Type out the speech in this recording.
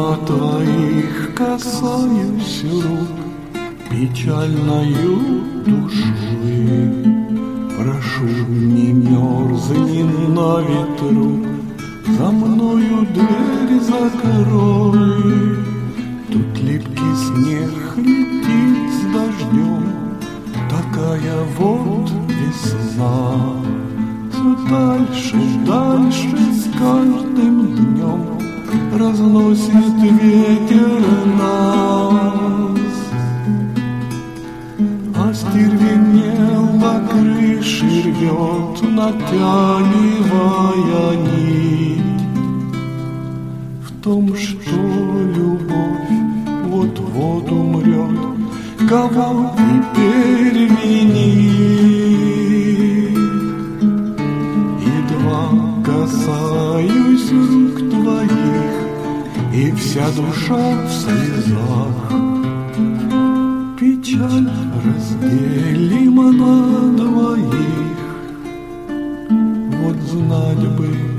едва твоих касаюсь рук печальною душой. Прошу, не мерзни на ветру, за мною дверь закрой. Тут липкий снег летит с дождем, такая вот весна. Все дальше, дальше с каждым днем разносит ветер нас. Остервенела крыши рвет, натягивая нить. В том, что любовь вот-вот умрет, кого теперь винить? Едва касаюсь рук твоих, и вся душа в слезах. Печаль разделима на двоих, вот знать бы,